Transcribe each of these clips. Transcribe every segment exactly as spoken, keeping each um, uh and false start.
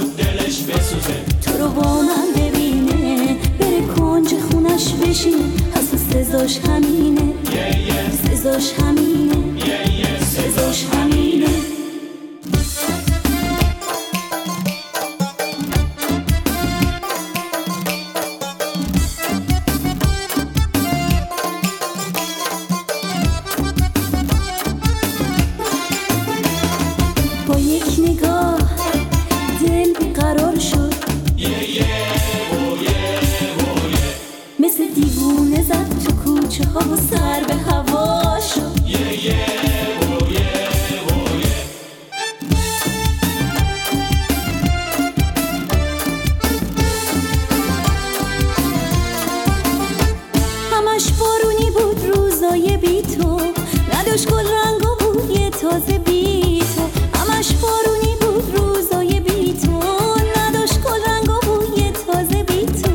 حسود دلش بسوزه، تو رو با من ببینه بره کنج خونش بشینه، حسود سزاش همینه، سزاش همینه، سزاش همینه. با یک نگاه دل بیقرار شد، مثل دیوونه زد تو کوچه ها و سر به هوا شد. همش بارونی بود روزای بی تو، نداشت گل رنگ و بوی تازه بی تو. همش بارونی بود روزای بی تو، نداشت گل رنگ و بوی تازه بی تو.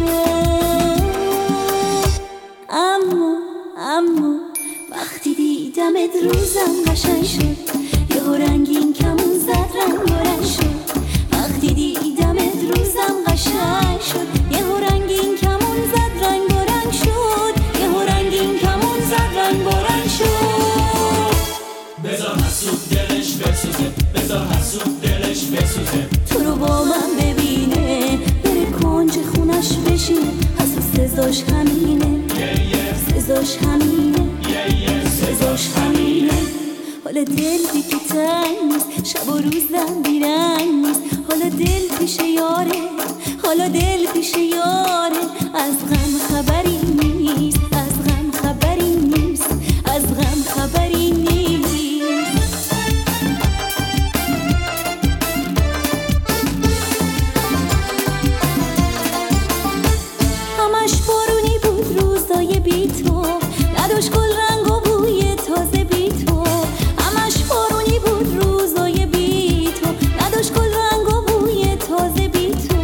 اما اما وقتی دیدمت روزم قشنگ شد، یهو رنگین کمون زد رنگ و رنگ شد. وقتی دیدمت روزم قشنگ شد، یهو رنگین کمون زد رنگ و رنگ شد. یهو رنگین کمون زد رنگ و رنگ شد. بذار حسود دلش بسوزه، بذار حسود دلش بسوزه، تو رو با من ببینه بره کنج خونش بشینه، حسود سزاش همینه، سزاش همینه، سزاش همینه. حالا دل بی تو تنگ نیست، شب و روزم بیرنگ نیست. حالا دل پیش یاره، حالا دل پیش یاره. از غم خبری نیست، از غم خبری نیست، از غم خبری نیست. همش بارونی بود روزای بی تو، نداشت گل رنگ و بوی تازه بی تو. همش بارونی بود روزای بی تو، نداشت گل رنگ و بوی تازه بی تو.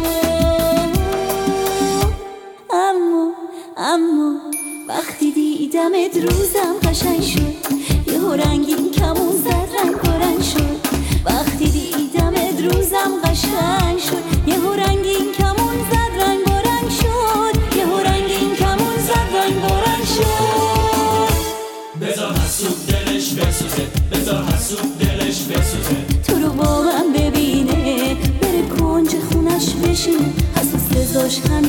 اما اما وقتی دیدمت روزم قشنگ شد، یهو رنگین کمون زد رنگ و رنگ شد. وقتی دیدمت روزم قشنگ شد، یهو رنگین کمون زد رنگ و رنگ شد. یهو رنگین کمون زد رنگ و رنگ شد. بذار حسود دلش بسوزه، بذار حسود دلش بسوزه، تو رو با من ببینه بره کنج خونش بشینه، حسود سزاش همینه.